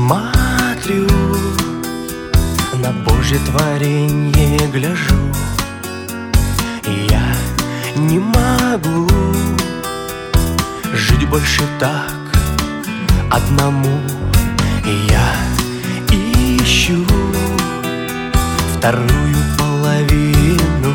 Смотрю на Божье творенье, гляжу, и я не могу жить больше так одному. И я ищу вторую половину,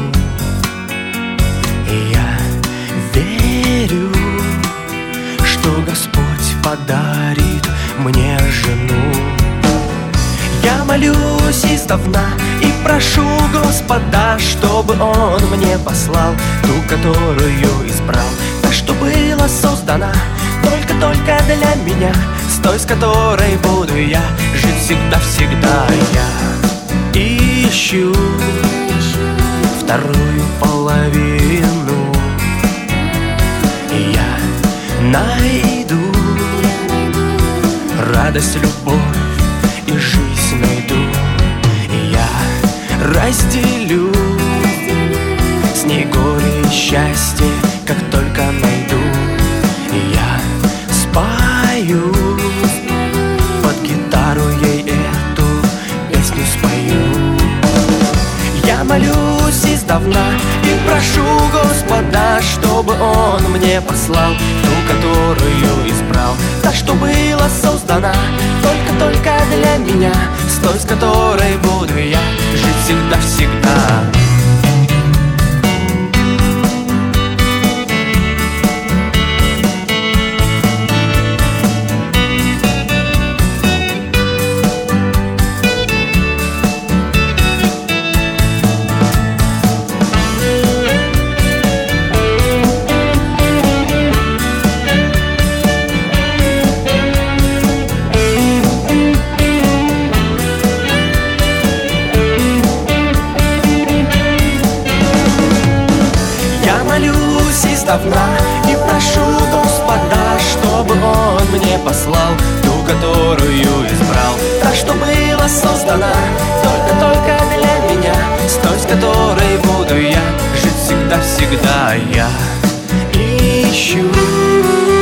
и я верю, что Господь подарит мне жену. Я молюсь издавна и прошу Господа, чтобы Он мне послал ту, которую избрал, та, что была создана только для меня, с той, с которой буду я жить всегда-всегда. Я ищу вторую половину, и я найду радость, любовь и жизнь найду. И я разделю с ней горе и счастье, как только найду. И я спою под гитару ей эту песню спою. Я молюсь издавна и прошу Господа, чтобы Он мне послал ту, которую избрал, та, что была создана только для меня, с той, с которой буду я жить всегда-всегда. И прошу Господа, чтобы Он мне послал ту, которую избрал, та, что была создана только для меня, с той, с которой буду я жить всегда-всегда. Я ищу